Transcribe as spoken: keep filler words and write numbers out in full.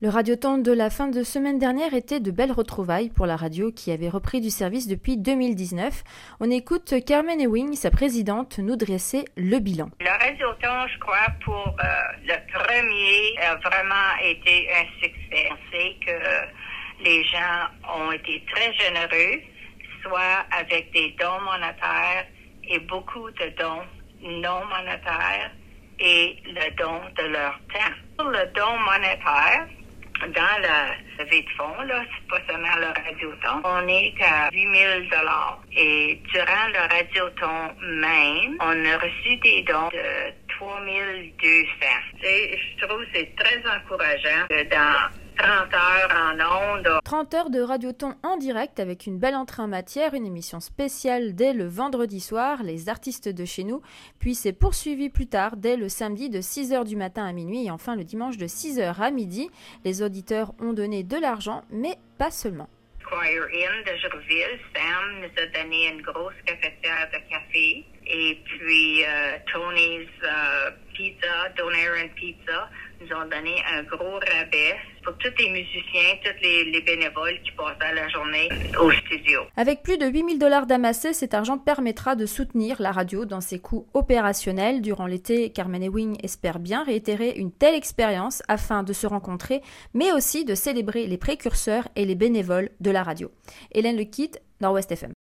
Le radioton de la fin de semaine dernière était de belles retrouvailles pour la radio qui avait repris du service depuis deux mille dix-neuf. On écoute Carmen Ewing, sa présidente, nous dresser le bilan. Le radioton, je crois, pour euh, le premier a vraiment été un succès. On sait que les gens ont été très généreux, soit avec des dons monétaires et beaucoup de dons non monétaires et le don de leur temps. Pour le don monétaire, dans la levée de fonds, là, c'est pas seulement le radioton, on est à huit mille dollars. Et durant le radioton même, on a reçu des dons de trois mille deux cents. Et je trouve que c'est très encourageant que dans trente heures en ondes. trente heures de radioton en direct avec une belle entrée en matière, une émission spéciale dès le vendredi soir, les artistes de chez nous, puis c'est poursuivi plus tard dès le samedi de six heures du matin à minuit et enfin le dimanche de six heures à midi. Les auditeurs ont donné de l'argent, mais pas seulement. Choir Inn de Jourville, Sam nous a donné une grosse cafetière de café. Et puis euh, Tony's euh, Pizza, Donair and Pizza, nous ont donné un gros rabais pour tous les musiciens, tous les, les bénévoles qui passaient la journée au studio. Avec plus de huit mille dollars d'amassés, cet argent permettra de soutenir la radio dans ses coûts opérationnels. Durant l'été, Carmen Ewing espère bien réitérer une telle expérience afin de se rencontrer, mais aussi de célébrer les précurseurs et les bénévoles de la radio. Hélène Lequitte, Nord-Ouest F M.